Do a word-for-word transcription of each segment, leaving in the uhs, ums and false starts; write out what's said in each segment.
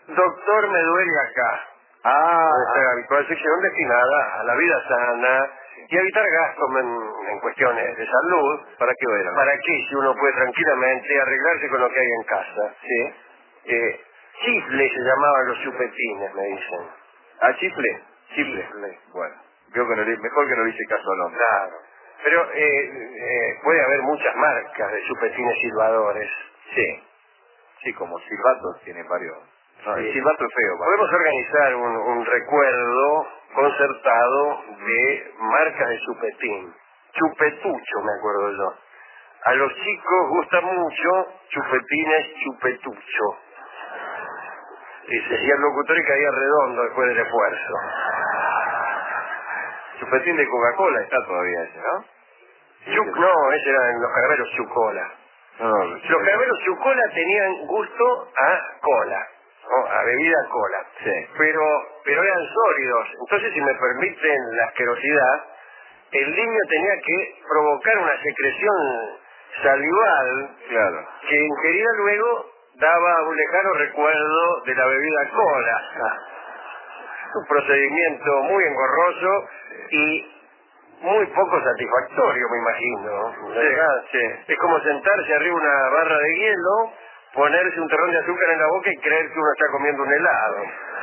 Doctor, me duele acá. Ah, Nuestra habitual sección destinada a la vida sana y a evitar gastos en, en cuestiones de salud. ¿para qué era? ¿Para qué? Si uno puede tranquilamente arreglarse con lo que hay en casa. Sí. Eh, chifle se llamaban los chupetines, me dicen. ¿Ah, chifle? Chifle. Chifle. Bueno, creo que no le, mejor que no le hice caso al hombre. Claro. Pero eh, eh, puede haber muchas marcas de chupetines silbadores. Sí. Sí, como silbatos tienen varios. No, Sí. el silbato es feo. ¿vale? Podemos organizar un, un recuerdo concertado de marcas de chupetín. Chupetucho, me acuerdo yo. A los chicos gusta mucho chupetines chupetucho. Y se decía el locutor y caía redondo después del esfuerzo. Chupetín de Coca-Cola está todavía ese, ¿no? Chuc, no, esos eran los caramelos Chucola. No, no, no, Los caramelos Chucola tenían gusto a cola, ¿no? A bebida cola. Sí. Pero, pero eran sólidos. Entonces, si me permiten la asquerosidad, el niño tenía que provocar una secreción salival Claro. que ingerida luego daba un lejano recuerdo de la bebida cola. Un procedimiento muy engorroso y muy poco satisfactorio, me imagino. Sí, ¿Verdad? sí. Es como sentarse arriba de una barra de hielo, ponerse un terrón de azúcar en la boca y creer que uno está comiendo un helado.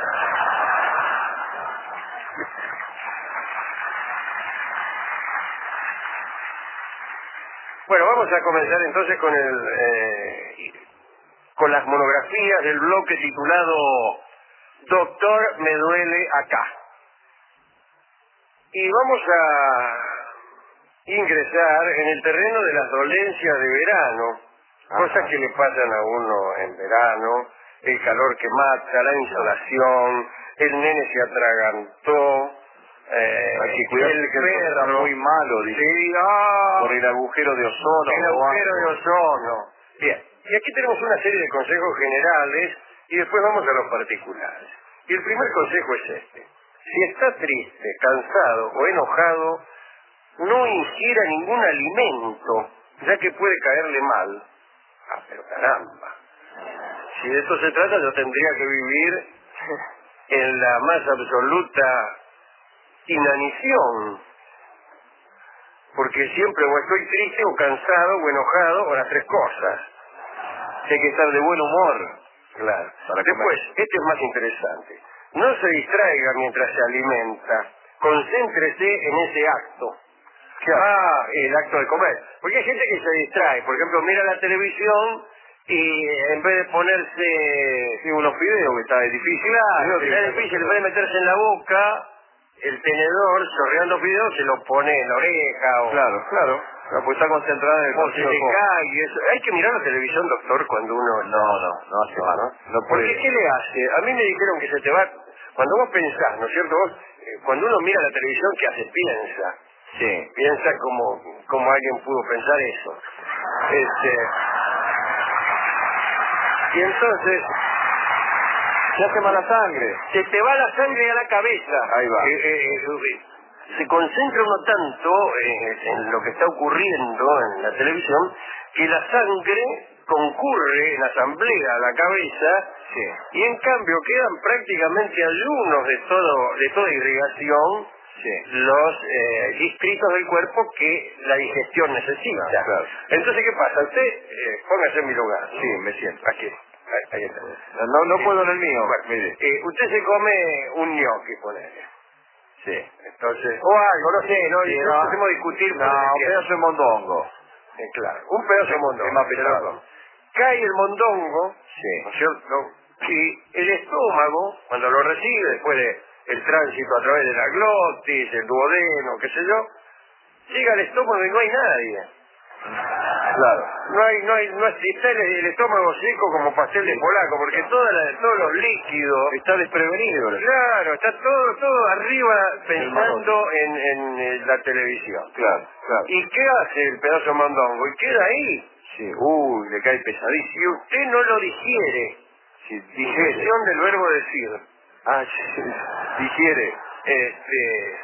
Bueno, vamos a comenzar entonces con el eh, con las monografías del bloque titulado Doctor, me duele acá. Y vamos a ingresar en el terreno de las dolencias de verano, cosas Ajá. que le pasan a uno en verano, el calor que mata, la insolación, el nene se atragantó, eh, Hay que cuidar el que el sol está perro, muy malo, dice. sí, ah, Por el agujero de ozono. el o agujero de algo. ozono. Bien, y aquí tenemos una serie de consejos generales y después vamos a los particulares. Y el primer consejo es este. Si está triste, cansado o enojado, no ingiera ningún alimento, ya que puede caerle mal. Ah, pero caramba. Si de esto se trata, yo tendría que vivir en la más absoluta inanición. Porque siempre o estoy triste o cansado o enojado o las tres cosas. Hay que estar de buen humor. Claro. Para Después, comer. este es más interesante. No se distraiga mientras se alimenta. Concéntrese en ese acto. Ah, el acto de comer. Porque hay gente que se distrae. Por ejemplo, mira la televisión y en vez de ponerse Sí, unos fideos que está difícil. Claro, Sí, está difícil, en vez de meterse en la boca, el tenedor, chorreando fideos, se lo pone en la oreja o... Claro, claro. Claro, pues está concentrada en el o se partido le con- cae y eso. Hay que mirar la televisión, doctor, cuando uno... No, no, no hace No, mal. ¿no? No Porque puede. ¿qué le hace? A mí me dijeron que se te va... Cuando vos pensás, ¿no es cierto? Vos, eh, cuando uno mira la televisión, ¿qué hace? Piensa. Sí. Piensa como, como alguien pudo pensar eso. Este... Y entonces... Se hace mala sangre. se te va la sangre a la cabeza. Ahí va. Eh, eh, eh, se concentra uno tanto eh, en lo que está ocurriendo en la televisión que la sangre concurre en asamblea a la cabeza Sí. y en cambio quedan prácticamente ayunos de todo de toda irrigación Sí. los eh, distritos del cuerpo que la digestión necesita. Claro. Entonces, ¿qué pasa? Usted, eh, póngase en mi lugar. ¿no? Sí, me siento. Aquí. Ahí, ahí está. No, no Sí. puedo en el mío. Bueno, Mire. eh, usted se come un gnocchi, ponele. Sí. Entonces, o algo, no sé, no, Sí, no no. podemos discutir. por No, el un tiempo. pedazo de mondongo. Eh, claro, un pedazo de mondongo. Es más se lo pesado. come. Cae el mondongo, Sí. ¿no es cierto? Y el estómago, cuando lo recibe, después de el tránsito a través de la glotis, el duodeno, qué sé yo, llega al estómago y no hay nadie. Claro. No hay, no hay, no hay, está el, el estómago seco como pastel de polaco, porque toda la- todos los líquidos... Está desprevenido. Claro, está todo, todo arriba pensando manote. en, en, eh, la televisión. Claro, claro. ¿Y qué hace el pedazo de mondongo? Y queda ahí. Sí. Uy, le cae pesadísimo. Si usted no lo digiere, Sí, digiere. digestión del verbo decir, Ah, sí. Digiere. este...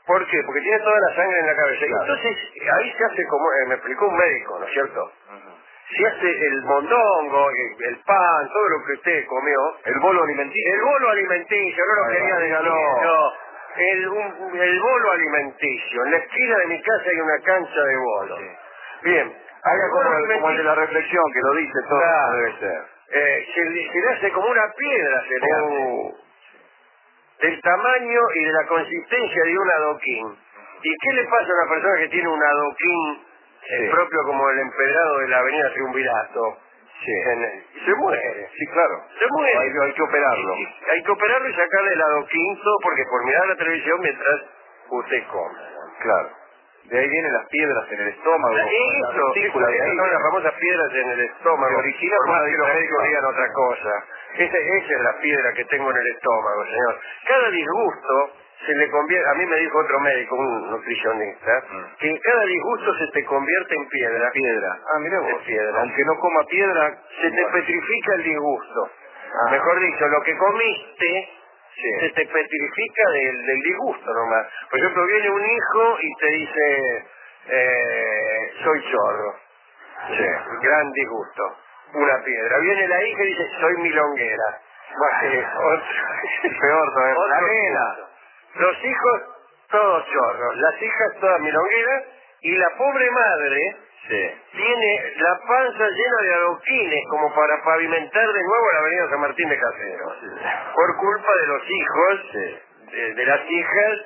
¿Por qué? Porque tiene toda la sangre en la cabeza. Claro. Entonces, ahí se hace como, eh, me explicó un médico, ¿no es cierto? Ujú. Se hace el mondongo, el, el pan, todo lo que usted comió. El bolo alimenticio. El bolo alimenticio, no lo Ahí quería va, decir, dígalo. no. El, un- el bolo alimenticio. En la esquina de mi casa hay una cancha de bolo. Sí. Bien. Haga El como, bolo el- como el de la reflexión, que lo dice todo Claro. como debe ser. Eh, se, le, se le hace como una piedra, se le hace. Oh. Del tamaño y de la consistencia de un adoquín. ¿Y qué le pasa a una persona que tiene un adoquín eh, Sí. propio como el empedrado de la avenida Triunvirato? Sí. En- se muere. Sí, claro. Se muere. Hay, hay que operarlo. Y- y hay que operarlo y sacarle el adoquín, todo porque por mirar la televisión mientras usted come. Claro. De ahí vienen las piedras en el estómago. La- las Eso, vesículas, de esas ahí. son las famosas piedras en el estómago. Se origina por por más una que los médicos diferencia. digan otra cosa. Esa, esa es la piedra que tengo en el estómago, señor. Cada disgusto se le convierte, a mí me dijo otro médico, un nutricionista, Mm. que cada disgusto se te convierte en piedra. Piedra. Ah, mira vos. En piedra. Aunque no coma piedra, Se te bueno. petrifica el disgusto. Ah. Mejor dicho, lo que comiste Sí. se te petrifica del, del disgusto nomás. Por ejemplo, viene un hijo y te dice, eh, soy chorro. Sí. Gran disgusto. Una piedra. Viene la hija y dice, soy milonguera. Bueno, otro- Peor todavía. otro La nena. disgusto. Los hijos, todos chorros. Las hijas, todas milongueras. Y la pobre madre Sí. tiene la panza llena de adoquines como para pavimentar de nuevo la avenida San Martín de Caseros. Por culpa de los hijos, Sí. de, de las hijas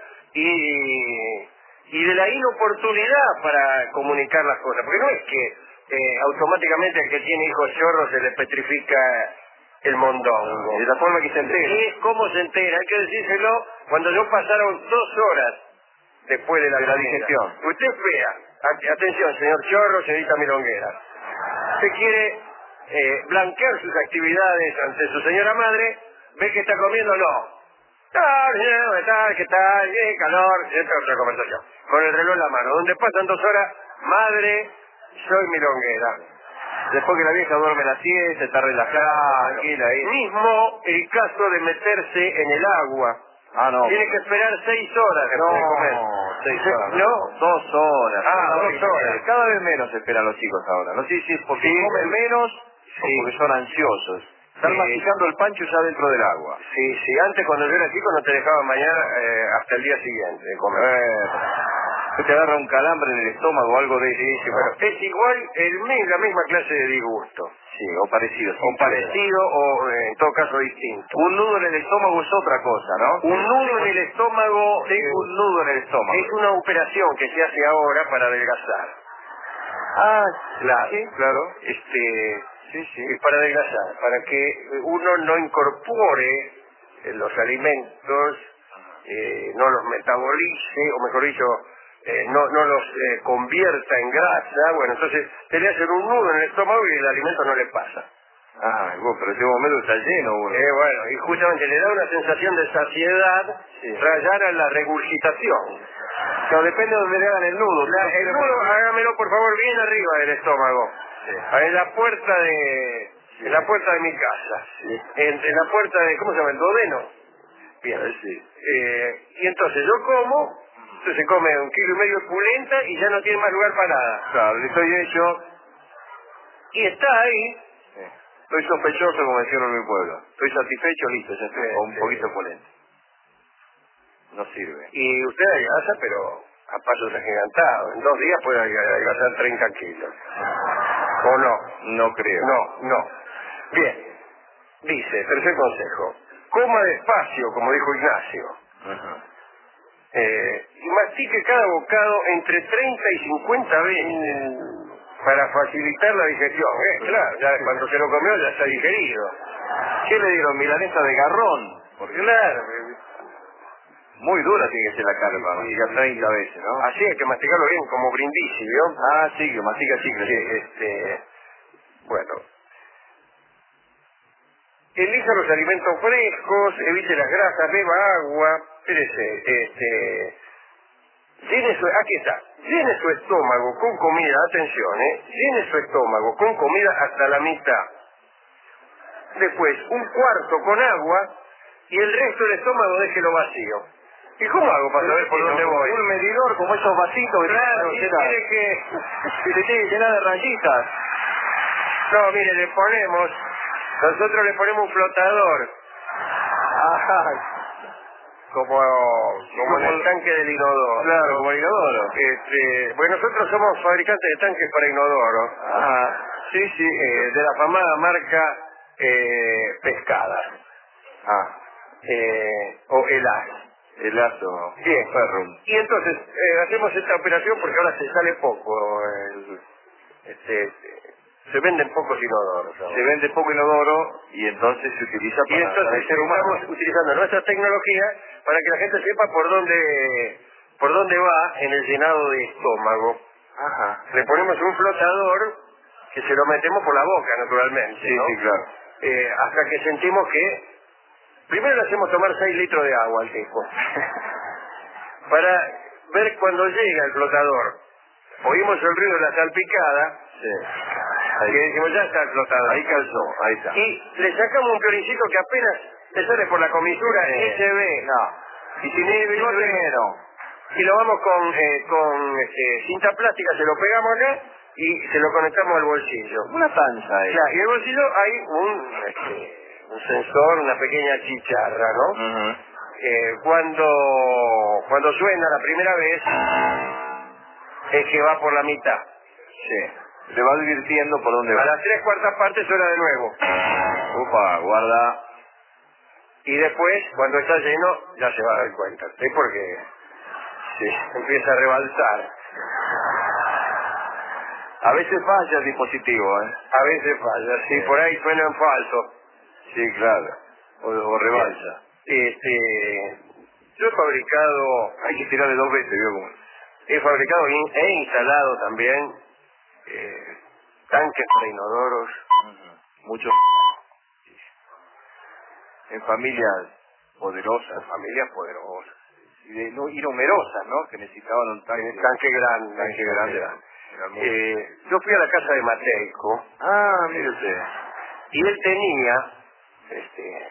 y, y de la inoportunidad para comunicar las cosas. Porque no es que eh, automáticamente el que tiene hijos chorros se le petrifica el mondongo. De la forma que se entera. Es como se entera, hay que decírselo cuando yo pasaron dos horas después de la, De la comida. digestión. Usted vea, at- atención, señor Chorro, señorita Milonguera. Usted quiere eh, blanquear sus actividades ante su señora madre, ve que está comiendo, no. Tal, ¿qué tal? ¿Qué tal? ¿Qué calor? Esta es otra conversación. Con el reloj en la mano. Donde pasan dos horas, madre, soy milonguera. Después que la vieja duerme la siesta, está relajada, tranquila ahí. Mismo el caso de meterse en el agua. Ah, no. Tiene que esperar seis horas después de comer. No, seis Se- horas. ¿No? Dos horas. Ah, Una dos hora y media. horas. Cada vez menos esperan los chicos ahora. No sé si es porque Sí. comen menos o Sí. porque son ansiosos. Están Sí. masticando el pancho ya dentro del agua. Sí, sí, antes cuando yo era chico no te dejaban bañar eh, hasta el día siguiente de comer. Eh, te agarra un calambre en el estómago o algo de eso. Sí, sí, bueno, es igual, el, mi- la misma clase de disgusto. Sí, o parecido. O parecido o eh, en todo caso distinto. Un nudo en el estómago es otra cosa, ¿no? Un nudo en el estómago eh, Tengo un nudo en el estómago. es una operación que se hace ahora para adelgazar. Ah, Claro, sí. claro. Este, Sí, sí. es para adelgazar, para que uno no incorpore eh, los alimentos, eh, no los metabolice, o mejor dicho, eh, no, no los eh, convierta en grasa. Bueno, entonces se le hacen un nudo en el estómago y el alimento no le pasa. Ah, vos, pero ese momento está lleno, uno. Eh, bueno, y justamente le da una sensación de saciedad, Sí. rayar a la regurgitación. Pero depende de donde le hagan el nudo. La- el nudo, hágamelo por favor bien arriba del estómago. Sí. En la puerta de en la puerta de mi casa. Sí. En, en la puerta de, ¿cómo se llama? El duodeno. Bien. Eh, sí. Eh, y entonces yo como, entonces se come un kilo y medio de pulenta y ya no tiene más lugar para nada. Claro, estoy hecho. Y está ahí. Sí. Estoy sospechoso, como decían en mi pueblo. Estoy satisfecho, listo, ya estoy. Sí, Con un sí. poquito de polenta. No sirve. Y usted adelgaza, pero a pasos agigantados. En dos días puede adelgazar treinta kilos. ¿O no? No creo. No, no. Bien. Dice, tercer consejo. Coma despacio, como dijo Ignacio. Ajá. Eh, y mastique cada bocado entre treinta y cincuenta veces para facilitar la digestión. Eh, claro, ya cuando se lo comió ya está digerido. ¿Qué le dieron? Milanesa de garrón. Porque claro, Muy dura tiene que ser la carne para masticar treinta veces, ¿no? así hay que masticarlo bien, como brindisi, ¿vio? Ah, sí, que mastica chicle. Sí, este, bueno. Elija los alimentos frescos, evite las grasas, beba agua, espérese, este, llene su, aquí está, llene su estómago con comida, atención, eh, llene su estómago con comida hasta la mitad. Después, un cuarto con agua y el resto del estómago déjelo vacío. ¿Y cómo hago para saber por dónde voy? Un medidor como esos vasitos que Claro, tiene tiene que... que se tiene que llenar de rayitas. No, mire, le ponemos... Nosotros le ponemos un flotador. Ajá. Como, como en el tanque del inodoro. Claro, como el inodoro. Este, bueno, nosotros somos fabricantes de tanques para inodoro. Ajá. Sí, sí, eh, de la famada marca eh, Pescada. Ah. Eh, o Elas. El lazo. Bien. Ferrum. Y entonces eh, hacemos esta operación porque ahora se sale poco. El, este, se venden pocos inodoros. ¿No? Se vende poco inodoro y entonces se utiliza Y para, entonces para el ser humano. estamos utilizando nuestra tecnología para que la gente sepa por dónde por dónde va en el llenado de estómago. Ajá. Le ponemos un flotador que se lo metemos por la boca, naturalmente. Sí, ¿no? sí, claro. Eh, hasta que sentimos que... Primero le hacemos tomar seis litros de agua al tipo. Para ver cuando llega el flotador. Oímos el ruido de la salpicada. Sí. Ahí. Que decimos, ya está el flotador. Ahí calzó, ahí está. Y le sacamos un piolincito que apenas le sale por la comisura, Sí. ni se ve. No. Y si ni se No ve, primero. y lo vamos con, eh, con este, cinta plástica, se lo pegamos acá y se lo conectamos al bolsillo. Una tanza ahí. Claro, y en el bolsillo hay un, este, un sensor, una pequeña chicharra, ¿no? Uh-huh. Eh, cuando, cuando suena la primera vez, es que va por la mitad. Sí. Se va advirtiendo por dónde va. A las tres cuartas partes suena de nuevo. Upa, guarda. Y después, cuando está lleno, ya se va a dar cuenta. ¿Sí? Porque sí, empieza a rebalsar. A veces falla el dispositivo, ¿eh? A veces falla, sí, Sí. por ahí suena en falso. Sí, claro. O, o rebalsa. Este, yo he fabricado, Hay que tirarle dos veces, ¿vio cómo? he fabricado in- he instalado también eh, tanques para inodoros. Uh-huh. Mucho. En familias poderosas. Familias poderosas. Y, de, no, y numerosas, ¿no? Que necesitaban un tanque. Un tanque grande. Tanque grande. Eh, yo fui a la casa de Mateico. Ah, mire usted. Y él tenía este,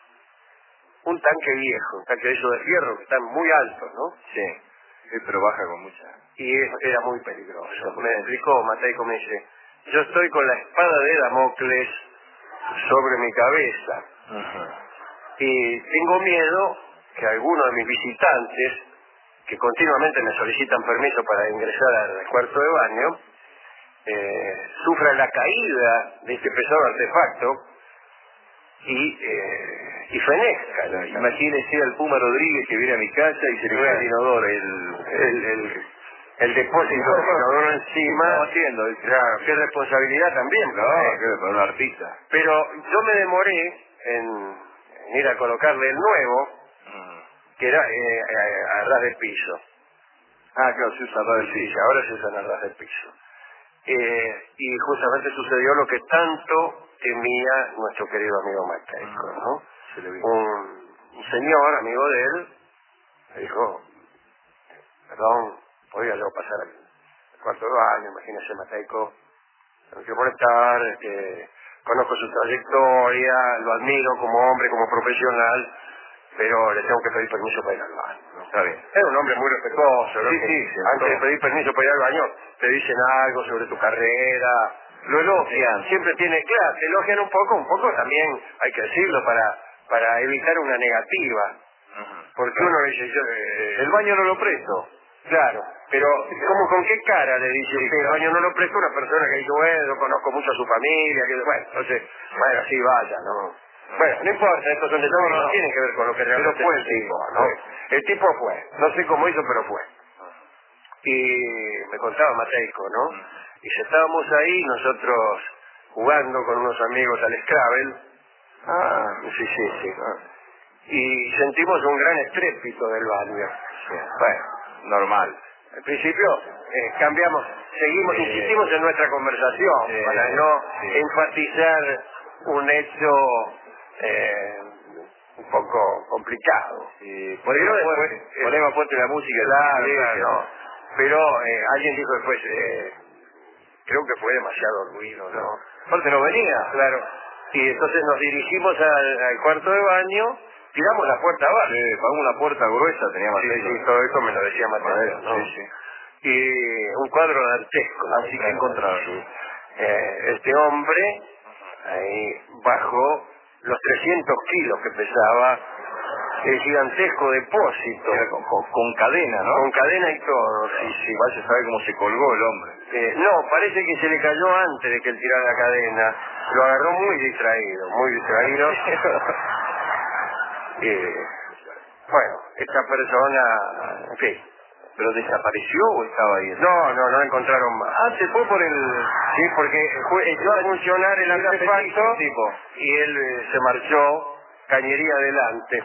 un tanque viejo, un tanque de esos de fierro que están muy altos, ¿no? Sí. Sí, pero baja con mucha. Y es- era muy peligroso. Me explicó, Mateico me dice, yo estoy con la espada de Damocles sobre mi cabeza. Uh-huh. Y tengo miedo que algunos de mis visitantes, que continuamente me solicitan permiso para ingresar al cuarto de baño, eh, sufran la caída de este pesado artefacto y, eh, y fenezcan. Imagínese al Puma Rodríguez que viene a mi casa y se le cae el inodoro, el, el, el, el depósito de inodoro encima. Estamos haciendo, dice. Claro, qué responsabilidad también. No, ¿eh? que para un artista. Pero yo me demoré en, en ir a colocarle el nuevo, Mm. que era eh, a, a ras de piso. Ah, claro, se usa ras del Sí, piso. ahora se usan a ras de piso. Eh, y justamente sucedió lo que tanto temía nuestro querido amigo Mateico, ¿no? Se le vio. Un, un señor, amigo de él, me dijo, perdón, podría yo pasar al cuarto de baño, imagínese Mateico, me quiero molestar, este, conozco su trayectoria, lo admiro como hombre, como profesional, pero le tengo que pedir permiso para ir al baño, ¿no? Está bien. Era un hombre muy respetuoso, ¿no? Sí, Que sí, sí, antes de todo. pedir permiso para ir al baño, te dicen algo sobre tu carrera, Lo elogian. siempre tiene, claro, te elogian un poco, un poco también, hay que decirlo, para, para evitar una negativa, Ujú. porque Claro. uno dice, yo, eh, El baño no lo presto. claro, pero ¿cómo, con qué cara le dice usted? El baño no lo presta una persona que dice, bueno, yo conozco mucho a su familia, que bueno, entonces, bueno, sí, vaya, ¿no? Bueno, no importa, estos son detalles que No, no, no no. tienen que ver con lo que realmente fue es el tipo, ¿no? fue. El tipo fue, no sé cómo hizo, pero fue. Y me contaba Mateico, ¿no? Y si estábamos ahí, nosotros jugando con unos amigos al Scrabble, Ah, sí, sí, sí, y sentimos un gran estrépito del baño. Bueno, normal. al principio eh, cambiamos, seguimos, Sí. insistimos en nuestra conversación Sí. para no Sí. enfatizar un hecho eh, un poco complicado. Sí, Pero ponemos después, fuerte, eh, ponemos fuerte la música. Claro, sí, claro, que- no. Pero eh, alguien dijo después, eh, creo que fue demasiado ruido, ¿no? Aparte no venía. Claro. Y entonces nos dirigimos al, al cuarto de baño tiramos la puerta abajo. Sí, pagamos una puerta gruesa, tenía Mateo. Sí, sí, todo eso me lo decía Mateo, ¿no? Sí, sí. Y un cuadro dantesco. Así que encontraron. Sí. Eh, este hombre, ahí bajo los trescientos kilos que pesaba, el gigantesco depósito. Era con, con, con cadena, ¿no? Con cadena y todo, sí, sí. Vaya a saber cómo se colgó el hombre. Eh, no, parece que se le cayó antes de que él tirara la cadena. Lo agarró muy distraído, muy distraído. eh, bueno, esta persona, en fin. ¿Pero desapareció o estaba ahí? No, no, no la encontraron más. Ah, se fue por el... Sí, porque fue, echó a funcionar el artefacto tipo. y él eh, se marchó, cañería adelante.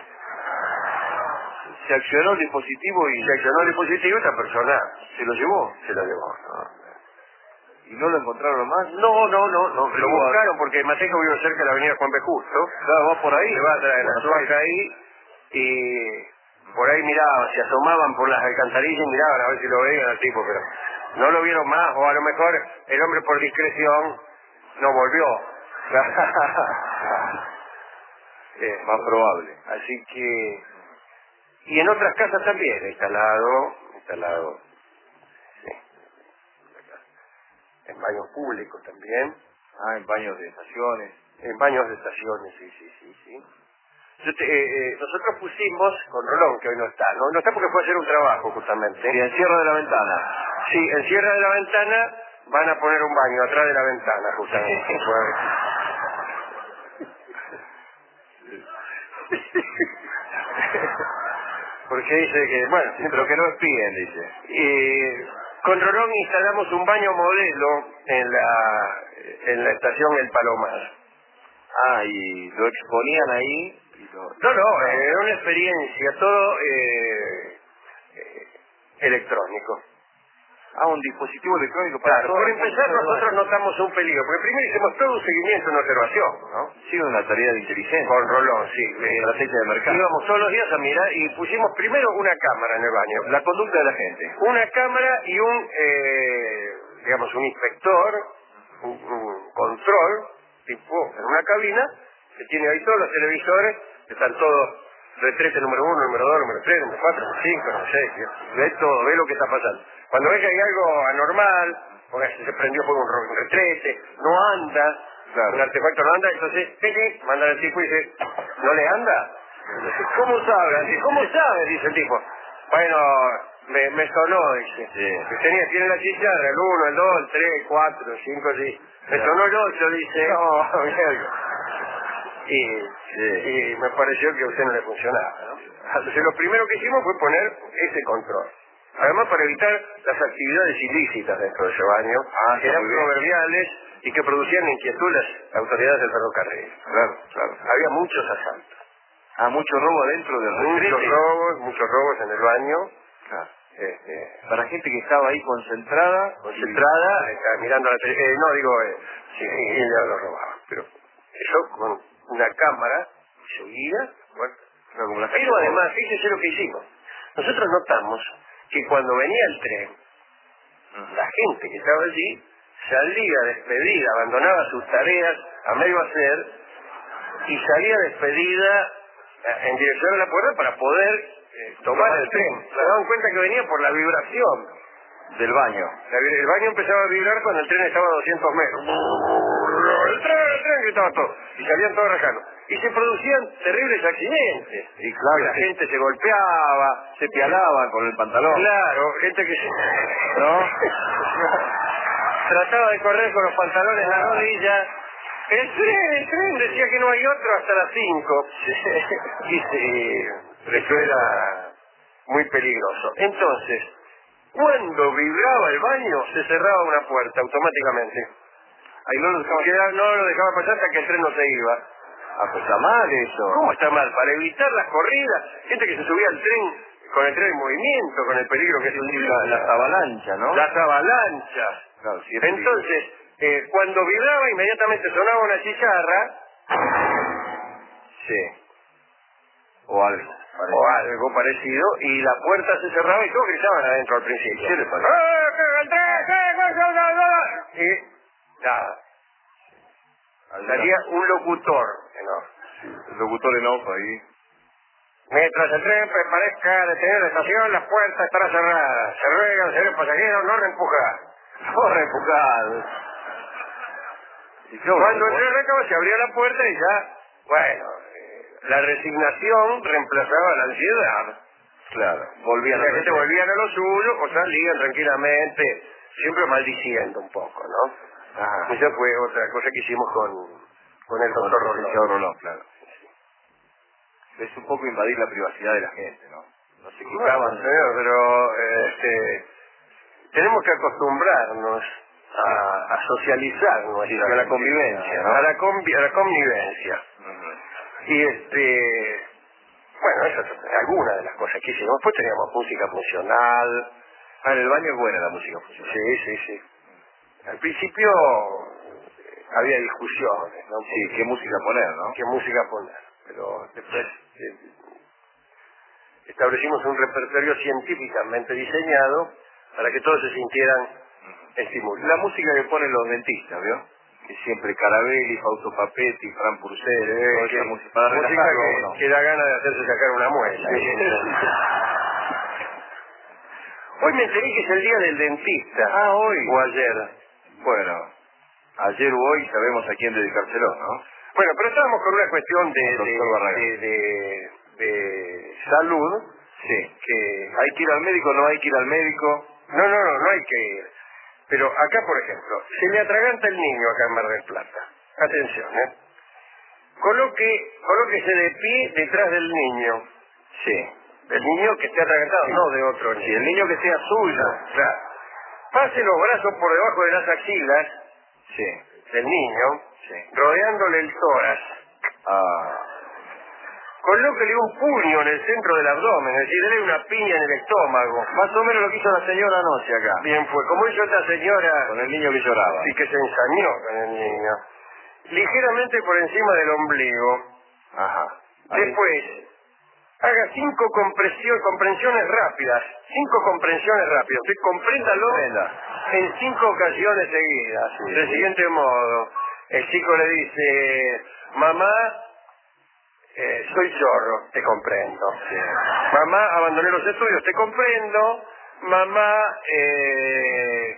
Se accionó el dispositivo y... Se accionó el dispositivo y esta persona ¿se lo llevó? se lo llevó. ¿No? ¿Y no lo encontraron más? No, no, no, no. Lo Igual. buscaron porque Mateco vive cerca de la avenida Juan B. Justo. Claro, va por ahí. Se va a traer la suaca ahí y por ahí miraban, se asomaban por las alcantarillas y miraban a ver si lo veían al tipo, pero no lo vieron más, o a lo mejor el hombre por discreción no volvió. eh, Más probable. Así que... Y en otras casas también, instalado, instalado, sí, en baños públicos también. Ah, en baños de estaciones. En baños de estaciones, sí, sí, sí, sí. Yo te, eh, eh, nosotros pusimos, con Rolón, que hoy no está, no, no está porque fue a hacer un trabajo justamente. Y encierro de la ventana. Sí, en cierre de la ventana van a poner un baño atrás de la ventana justamente. Porque dice que, bueno, Pero que no espíen, dice. y con Rolón instalamos un baño modelo en la, en la estación El Palomar. Ah, y lo exponían ahí. Y lo... No, no, eh, era una experiencia, todo eh, eh, electrónico. Ah, un dispositivo electrónico para Claro, todo. por empezar nosotros notamos un peligro, porque primero hicimos todo un seguimiento, una observación, ¿no? Sí, una tarea de inteligencia. Con Rolón, sí. Eh, estrategia de mercado. Íbamos todos los días a mirar y pusimos primero una cámara en el baño. La conducta de la gente. Una cámara y un, eh, digamos, un inspector, un, un control, tipo, en una cabina, que tiene ahí todos los televisores, que están todos, retrete número uno, número dos, número tres, número cuatro, número cinco, no sé, ve todo, ve lo que está pasando. Cuando ve que hay algo anormal, porque se prendió fuego un retrete, no anda, claro, un artefacto no anda, entonces, ¿qué? Manda al tipo y dice, ¿no le anda? ¿Cómo sabe? ¿Cómo sabe? Dice el tipo. Bueno, me, me sonó, dice. Sí. Que tenía, tiene la chicharra, el uno, el dos, el tres, el cuatro, el cinco, sí. Me claro. Sonó el ocho, dice. No, y, sí. Y me pareció que a usted no le funcionaba, ¿no? Entonces lo primero que hicimos fue poner ese control. Además para evitar las actividades ilícitas dentro de ese baño, ah, que eran proverbiales y que producían inquietud las autoridades del ferrocarril. Claro, claro. Había muchos asaltos. Ah, mucho robo dentro del retrete. Muchos robos, muchos robos en el baño. Claro. Este, para gente que estaba ahí concentrada. Concentrada, y... mirando la tele, eh, no digo, eh, sí, y ya lo robaban. Pero eso con una cámara seguida, bueno. Claro, como la Pero además, fíjese lo que hicimos. Nosotros notamos que cuando venía el tren, uh-huh, la gente que estaba allí salía despedida, abandonaba sus tareas a medio hacer y salía despedida en dirección a la puerta para poder eh, tomar el tren. Se daban cuenta que venía por la vibración del baño. La, el baño empezaba a vibrar cuando el tren estaba a doscientos metros. El tren, el tren, gritaba todo. Y salían todos rajando. Y se producían terribles accidentes. Y claro, la gente se golpeaba, se pialaba con el pantalón. Claro, gente que se... ¿no? Trataba de correr con los pantalones a la rodilla. El tren, el tren decía que no hay otro hasta las cinco. Y se... eso era muy peligroso. Entonces, cuando vibraba el baño, se cerraba una puerta automáticamente. Ahí no lo dejaba, no lo dejaba pasar hasta que el tren no se iba. Ah, pues está mal eso. ¿Cómo está mal? Para evitar las corridas, gente que se subía al tren con el tren en movimiento, con el peligro que eso implica. Las avalanchas, ¿no? Las avalanchas. Claro, sí, entonces, eh, cuando vibraba, inmediatamente sonaba una chicharra. Sí. O algo. Parecido. O algo parecido, y la puerta se cerraba y todos gritaban adentro al principio. ¿Qué le parece? Y nada. Salía un locutor en off. El locutor en off ahí. Mientras el tren parezca detener la estación, la puerta estará cerrada. Se ruega al señor pasajero no reempujar. No reempujar. Cuando el tren acabó, se abría la puerta y ya, bueno, eh, la resignación reemplazaba la ansiedad. Claro, volvían la gente volvían a lo suyo o salían tranquilamente, siempre maldiciendo un poco, ¿no? Ajá. Esa fue otra cosa que hicimos con, con el doctor Rolón. Rolón, claro. Es un poco invadir la privacidad de la gente, ¿no? No se quitaban, quitaban. Señor, pero eh, este, tenemos que acostumbrarnos a, a socializar nuestra sí, a la convivencia, ¿no? A la, convi a la convivencia. Uh-huh. Y este, bueno, esas son algunas de las cosas que hicimos. Después teníamos música funcional. Ah, en el baño es buena la música funcional. Sí, sí, sí. Al principio eh, había discusiones, ¿no? Sí, qué música poner, ¿no? Qué música poner. Pero después eh, establecimos un repertorio científicamente diseñado para que todos se sintieran estimulados. La música que ponen los dentistas, ¿vio? Que siempre Carabelli, Fausto Papetti, Fran Purcell, eh, toda que, esa música para música relajarlo, que, ¿no? que da ganas de hacerse sacar una muela. Hoy me enteré que es el día del dentista. Ah, hoy. O ayer. Bueno, ayer o hoy sabemos a quién dedicárselo, ¿no? Bueno, pero estábamos con una cuestión de, de, de, de, de salud. Sí. Que hay que ir al médico, no hay que ir al médico. No, no, no, no hay que ir. Pero acá, por ejemplo, se le atraganta el niño acá en Mar del Plata. Atención, ¿eh? Coloque, colóquese de pie detrás del niño. Sí. Del niño que esté atragantado, sí. No de otro niño. Sí, el niño que sea suyo. Claro. Pase los brazos por debajo de las axilas. Sí. Del niño. Sí. Rodeándole el tórax. Ah. Colóquele un puño en el centro del abdomen, es decir, dele una piña en el estómago. Más o menos lo que hizo la señora anoche acá. Bien, fue como hizo esta señora. Con el niño que lloraba. Y que se ensañó con el niño. Ligeramente por encima del ombligo. Ajá. Ahí. Después, haga cinco compresión, comprensiones rápidas. Cinco comprensiones rápidas. Usted compréndalo Comprenda. en cinco ocasiones seguidas. Sí, del sí. siguiente modo. El chico le dice, mamá, eh, soy zorro, te comprendo. Sí. Mamá, abandoné los estudios, te comprendo. Mamá, eh...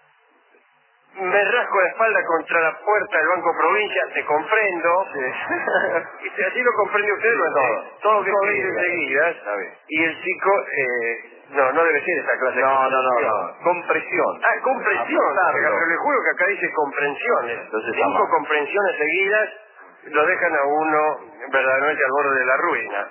me rasco la espalda contra la puerta del Banco Provincia, te comprendo. Sí. Y si así lo comprende usted, sí, todo. Todo que dice enseguida. Y el chico, eh, no, no debe ser esa clase de No, no, no, no. Compresión. Ah, comprensión. Pero le juro que acá dice comprensiones. Entonces, Cinco ama. comprensiones seguidas lo dejan a uno verdaderamente al borde de la ruina.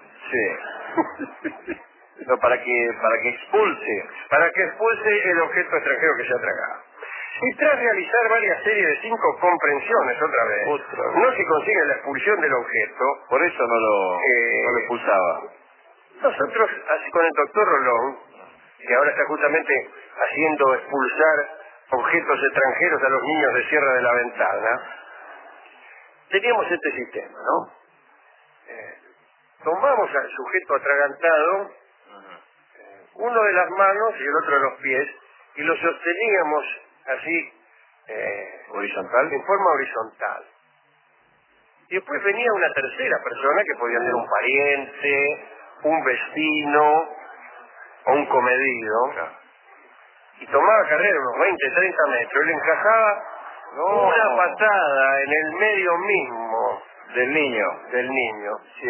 Sí. No, para que, para que expulse. Para que expulse el objeto extranjero que se ha tragado. Y tras realizar varias series de cinco comprensiones otra vez, otra vez. no se consigue la expulsión del objeto. Por eso no lo, eh, no lo expulsaba. Nosotros, así con el doctor Rolón, que ahora está justamente haciendo expulsar objetos extranjeros a los niños de Sierra de la Ventana, teníamos este sistema, ¿no? Eh, tomamos al sujeto atragantado, eh, uno de las manos y el otro de los pies, y lo sosteníamos así, eh, horizontal, en forma horizontal. Y después venía una tercera persona que podía ser un pariente, un vecino o un comedido, y tomaba carrera unos veinte, treinta metros y le encajaba no. una patada en el medio mismo del niño. Del niño. Sí.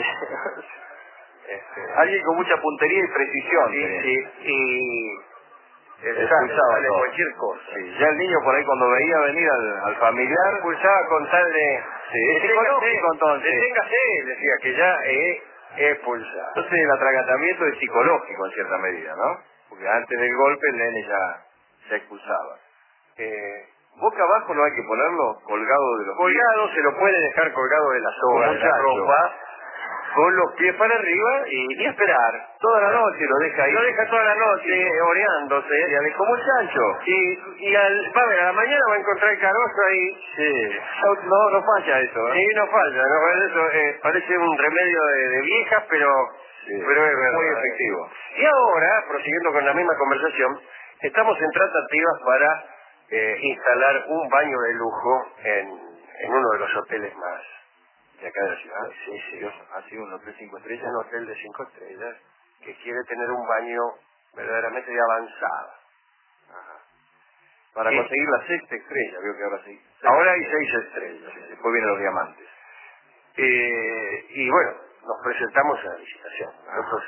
Este, alguien con mucha puntería y precisión. Sí, sí, y expulsaba sale cualquier cosa. Sí, ya el niño por ahí cuando veía venir al, al familiar expulsaba con tal de... Sí, es psicológico entonces. Deténgase, decía que ya he expulsado. Entonces el atragantamiento es psicológico en cierta medida, ¿no? Porque antes del golpe el nene ya se expulsaba. Eh, boca abajo no hay que ponerlo colgado de los colgado, pies. se lo puede dejar colgado de la soga, como de la ropa, con los pies para arriba y, y esperar. Toda la noche lo deja ahí. Lo deja toda la noche oreándose. Y como el chancho. Y, y al, va a ver, a la mañana va a encontrar el carozo ahí. Sí. No, no falla eso, ¿eh? Sí, no falla. No falla eso. Eh, parece un remedio de, de viejas, pero, sí, pero es verdad. Muy efectivo. Y ahora, prosiguiendo con la misma conversación, estamos en tratativas para eh, instalar un baño de lujo en, en uno de los hoteles más de acá de la ciudad. Sí, sí. Dios, ha sido un hotel cinco estrellas. Un hotel de cinco estrellas que quiere tener un baño verdaderamente de avanzada. Ajá. Para Sí. conseguir la sexta estrella, veo que ahora sí. Ahora hay seis estrellas. Sí, después vienen los diamantes. Eh, y bueno, nos presentamos a la visitación. Nosotros,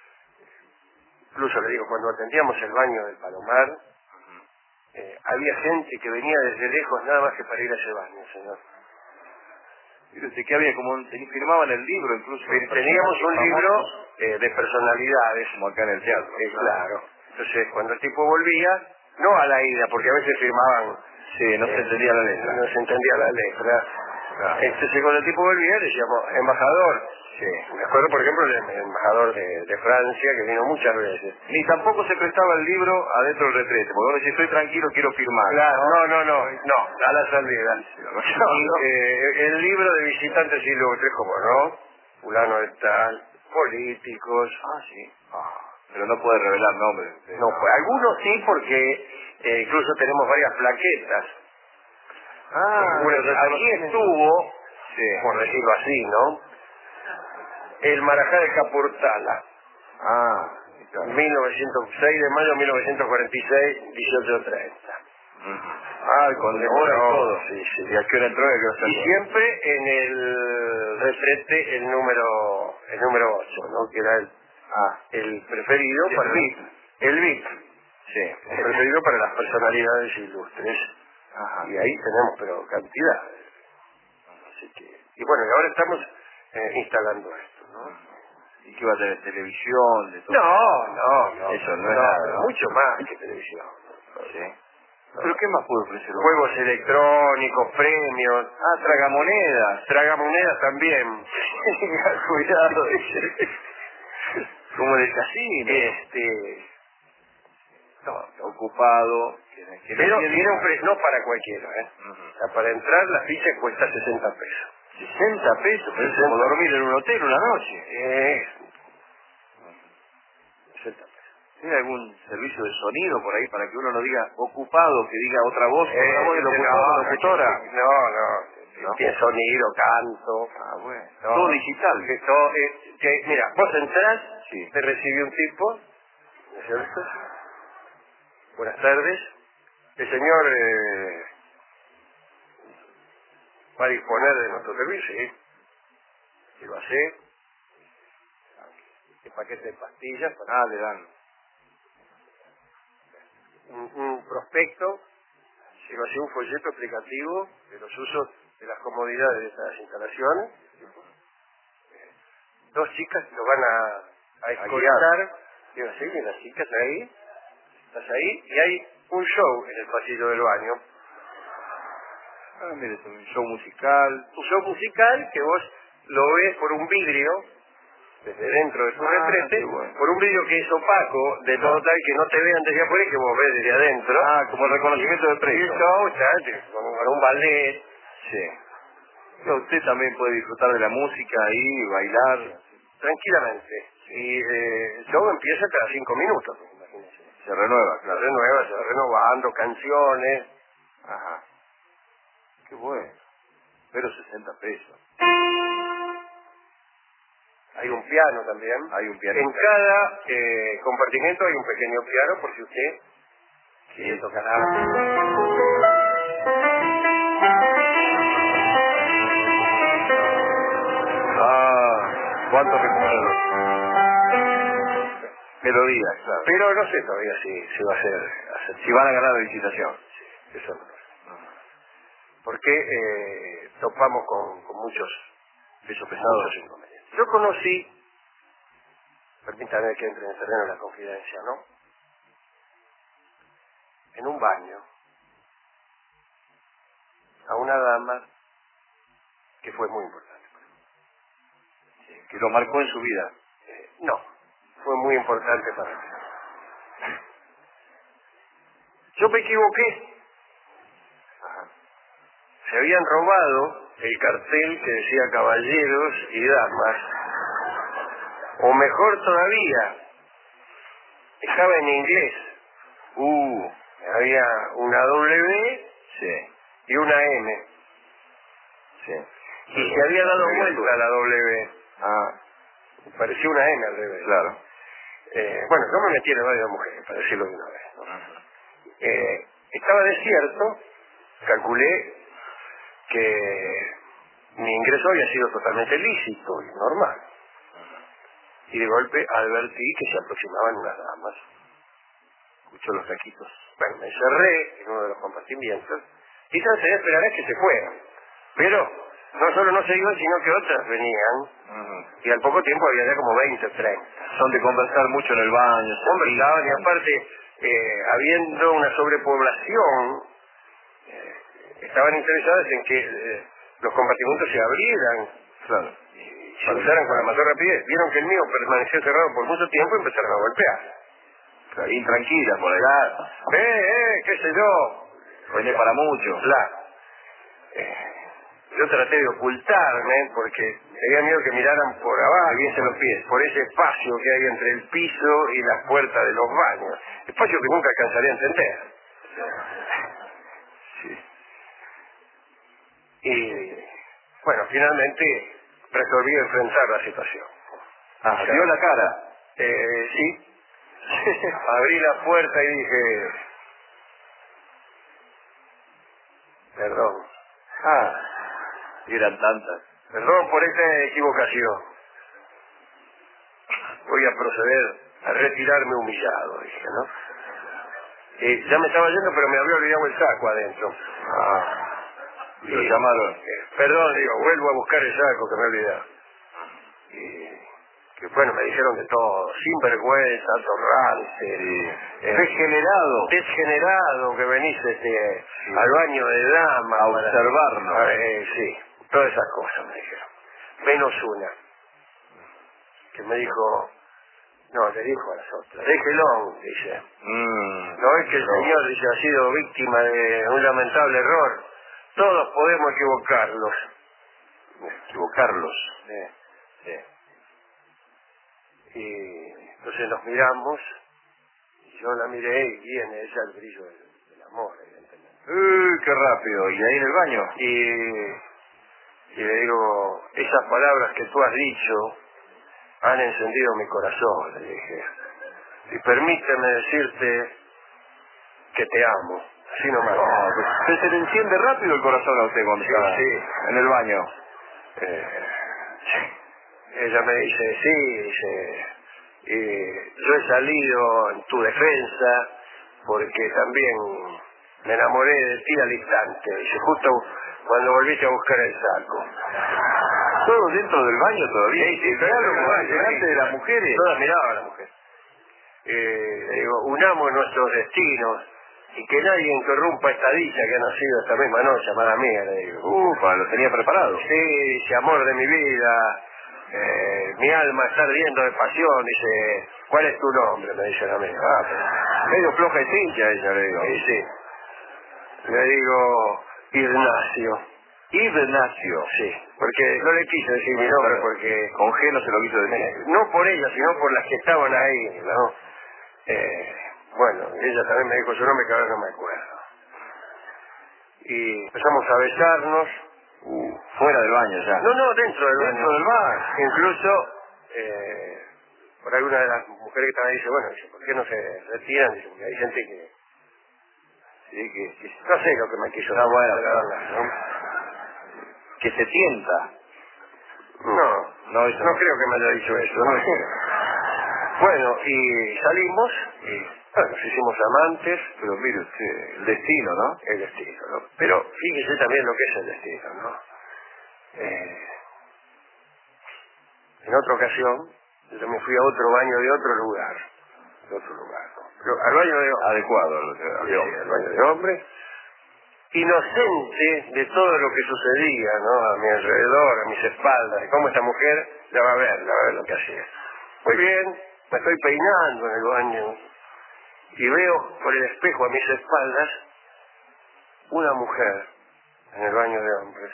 incluso le digo, cuando atendíamos el baño del Palomar, eh, había gente que venía desde lejos nada más que para ir a ese baño, señor. Mire usted que había como un, firmaban el libro incluso. Eh, Teníamos un libro eh, de personalidades. Como acá en el teatro. Eh, claro. Entonces, cuando el tipo volvía, no a la ida, porque a veces firmaban... Sí, no eh, se entendía la letra. No se entendía la letra. Claro. Entonces, cuando el tipo volvía, decíamos, embajador. Sí. Me acuerdo, por ejemplo, del embajador de, de Francia, que vino muchas veces. Ni tampoco se prestaba el libro adentro del retrete, porque uno dice, estoy tranquilo, quiero firmar. Claro, no, no, no, no, a la salida. Y, eh, el libro de visitantes ilustres, como no, fulano de tal, políticos. Ah, sí. Ah, pero no puede revelar nombres. No, pues, algunos sí, porque eh, incluso tenemos varias plaquetas. Ah, Bueno, pero aquí estuvo, sí. por decirlo así, ¿no? El Marajá de Capurtala. Ah, claro. mil novecientos seis de mayo de mil novecientos cuarenta y seis, dieciocho treinta. Uh-huh. Ah, con demora y todo. Sí, sí. ¿Y a qué hora entró y a qué hora salió? Y siempre en el retrete el número el número ocho, ¿no? Que era el, ah. el preferido el para... V I P. El V I P. Sí. El preferido para las personalidades ilustres. Ajá. Y ahí tenemos, pero cantidad. Así que... Y bueno, y ahora estamos eh, instalando esto, ¿no? ¿Y qué va a tener? ¿Televisión? De todo? No, no, no. Eso no es nada, ¿no? Mucho más que televisión. Sí. No. ¿Pero qué más puede ofrecer? Juegos electrónicos, premios. Ah, tragamonedas. Tragamonedas también. Cuidado, dice. Como en el casino. Este... No, está ocupado. Que, que Pero no tiene un precio, no para cualquiera, ¿eh? Uh-huh. O sea, para entrar la ficha cuesta sesenta pesos. sesenta pesos, pero es como dormir en un hotel una noche. Eh, sesenta pesos. ¿Tiene algún servicio de sonido por ahí para que uno no diga ocupado, que diga otra voz, Eh, otra voz de locutor no, o locutora? No, no. ¿No? Tiene sonido, canto. Ah, bueno. No, Todo digital. que todo, eh, que, mira, vos entrás, Sí. te recibe un tipo, ¿no es cierto? Buenas tardes. El señor eh, va a disponer de nuestro servicio, ¿sí? Si lo hace, el paquete de pastillas, para, Ah, le dan. un, un prospecto, si lo hace un folleto explicativo de los usos de las comodidades de estas instalaciones. Dos chicas lo van a, a escoltar. Digo, sí, y las chicas ahí, estás ahí, y hay un show en el pasillo del baño. Ah, mire, es un show musical. Un show musical que vos lo ves por un vidrio, desde dentro de tu Ah, retrete, qué bueno. por un vidrio que es opaco, de todo tal que no te vean desde afuera y que vos ves desde adentro. Ah, como el reconocimiento de Y precio. el show está con, con un ballet. Sí. No, usted también puede disfrutar de la música ahí, bailar. Tranquilamente. Y eh, el show empieza cada cinco minutos, imagínense. Se renueva, Se claro. renueva, se va renovando, canciones. Ajá. Qué bueno. Pero sesenta pesos. Hay un piano también. Hay un piano. En cada eh, compartimento hay un pequeño piano por si usted quiere tocar algo. Ah, cuántos recuerdos. Melodías, claro. Pero no sé todavía si, si va a ser, hacer- Si van a ganar la licitación. Sí, eso no lo sé. Porque eh, topamos con, con muchos, Pesos pesados. muchos inconvenientes. Yo conocí, permítanme que entre en el terreno de la confidencia, ¿no? En un baño, a una dama que fue muy importante. Sí, que lo marcó en su vida. Eh, no, fue muy importante para mí. Yo me equivoqué. Ajá. Se habían robado el cartel que decía caballeros y damas. O mejor todavía, estaba en inglés. Uh, Había una W sí, y una M. sí. y se había dado vuelta a la W. Ah. Parecía una N al revés. Claro. Eh, bueno, yo me metí en el baño de mujeres, para decirlo de una vez, ¿no? Eh, estaba desierto, calculé que mi ingreso había sido totalmente lícito y normal. Y de golpe advertí que se aproximaban unas damas. Escucho los taquitos. Bueno, me encerré en uno de los compartimientos y traté de esperar a que se fueran. Pero no solo no se iban, sino que otras venían. Uh-huh. Y al poco tiempo había ya como veinte o treinta. Son de conversar mucho en el baño. Conversaban y aparte, eh, habiendo una sobrepoblación, eh, estaban interesadas en que eh, los compartimentos se abrieran. Claro. Y se usaran con la mayor rapidez. Vieron que el mío permaneció cerrado por mucho tiempo y empezaron a golpear. Claro, intranquila por ahí. Claro. Eh, eh, qué sé yo. Vene para mucho. Claro. Eh, yo traté de ocultarme porque tenía miedo que miraran por abajo, viesen los pies, por ese espacio que hay entre el piso y las puertas de los baños. Espacio que nunca alcanzaría a entender. Sí. Y bueno, finalmente resolví enfrentar la situación. Ah, ¿dio la cara? Eh, sí. Abrí la puerta y dije, perdón. Ah, eran tantas. Perdón por esta equivocación. Voy a proceder a retirarme humillado, dije, ¿no? Eh, ya me estaba yendo, pero me había olvidado el saco adentro. Ah, y lo y, llamaron. Eh, perdón, digo, vuelvo a buscar el saco que me he olvidado. Y que bueno, me dijeron de todo, sinvergüenza, torrante, Sí. eh, Degenerado. Desgenerado, que venís este, sí. al baño de dama. A observarnos. Para, eh, sí, todas esas cosas me dijeron. Menos una, que me dijo, no, le dijo a las otras, déjelo, dice. Mm, no es que el no. señor, dice, ha sido víctima de un lamentable error. Todos podemos equivocarlos. Equivocarlos. Sí. Sí. Y entonces nos miramos, y yo la miré y viene ella el brillo del, del amor, evidentemente. ¡Uy, qué rápido! ¿Y ahí en el baño? Y, y le digo, esas palabras que tú has dicho han encendido mi corazón, le dije. Y permíteme decirte que te amo, así nomás. No, pues, ¿se le enciende rápido el corazón a usted cuando Sí, está sí. en el baño? Eh, sí. Ella me dice, sí, dice, eh, yo he salido en tu defensa porque también me enamoré de ti al instante, dice, justo cuando volviste a buscar el saco. ¿Todo dentro del baño todavía? Sí, sí, claro, baño, delante de las mujeres. Todas miraban a la mujer. Eh, le digo, unamos nuestros destinos y que nadie interrumpa esta dicha que ha nacido esta misma noche, amada mía, le digo. Ufa, lo tenía preparado. Sí, dice, amor de mi vida, eh, mi alma está ardiendo de pasión, dice, ¿cuál es tu nombre? Me dice la amiga. Ah, pero medio floja y cincha ella, le digo. Sí, sí. Le digo, Ignacio. Ignacio. Sí, porque no le quise decir mi nombre porque... Con G no se lo quiso decir. Eh, no por ella, sino por las que estaban ahí, ¿no? Eh, bueno, ella también me dijo su nombre que ahora no me acuerdo. Y empezamos a besarnos. Uh, fuera del baño ya. No, no, dentro del baño. Dentro del baño. Incluso, eh, por alguna de las mujeres que estaban ahí dice, bueno, dice, ¿por qué no se retiran? Dice, porque hay gente que... Sí, que, que no sé lo que me quiso. No, bueno, ¿no? Que se tienta. No, no, eso no no. creo que me haya dicho eso. ¿No? Bueno, y salimos, y bueno, nos hicimos amantes. Pero mire usted, el destino, ¿no? El destino, ¿no? Pero fíjese también lo que es el destino, ¿no? Eh, en otra ocasión, yo me fui a otro baño de otro lugar, de otro lugar, ¿no? Pero al baño de hombres. Adecuado al, al Sí, al baño de hombres. Inocente de todo lo que sucedía, ¿no? A mi alrededor, a mis espaldas, y cómo esta mujer la va a ver, la va a ver lo que hacía. Muy bien, me estoy peinando en el baño y veo por el espejo a mis espaldas una mujer en el baño de hombres.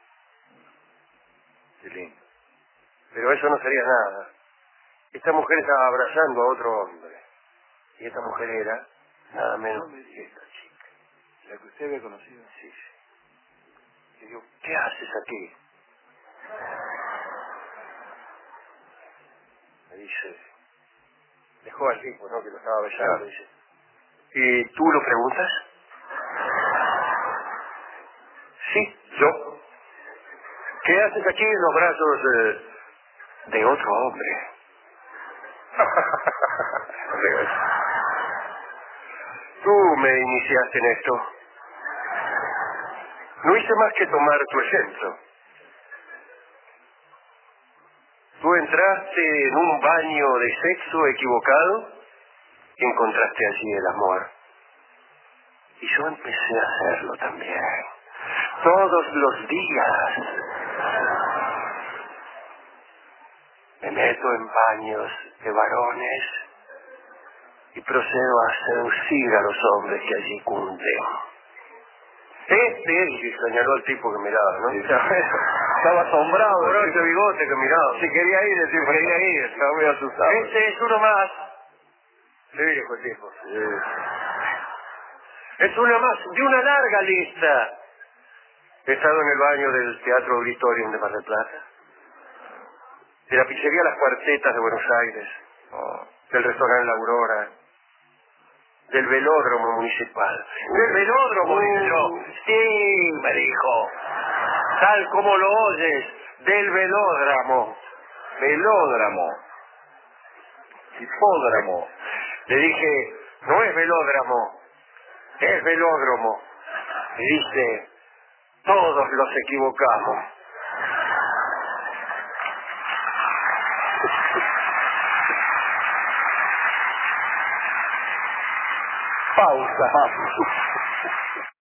Qué lindo. Pero eso no sería nada. Esta mujer estaba abrazando a otro hombre. Y esta mujer era nada menos que esta chica. ¿La que usted había conocido? Sí, sí. Y digo, ¿qué haces aquí? Me dice, dejó al tipo, ¿no? Que lo estaba besando, Claro. dice. ¿Y tú lo preguntas? Sí, yo. ¿Qué haces aquí en los brazos eh, de otro hombre? Tú me iniciaste en esto. No hice más que tomar tu ejemplo. Tú entraste en un baño de sexo equivocado y encontraste allí el amor. Y yo empecé a hacerlo también. Todos los días. Me meto en baños de varones y procedo a seducir a los hombres que allí cunden. Este es el que señaló al tipo que miraba, ¿no? Sí, estaba, estaba asombrado. Por Sí. ese bigote que miraba. Si quería ir, el tipo quería ir, estaba muy asustado. Este es uno más. Sí, dijo el tipo. Sí. Es una más de una larga lista. He estado en el baño del Teatro Auditorium de Mar del Plata, de la pizzería Las Cuartetas de Buenos Aires, Oh. del restaurante La Aurora, del velódromo municipal. ¡Del velódromo, dije yo! Sí, me dijo. Tal como lo oyes, del velódromo. Velódromo. Hipódromo. Le dije, no es velódromo, es velódromo. Y dice, todos los equivocamos. Pausa.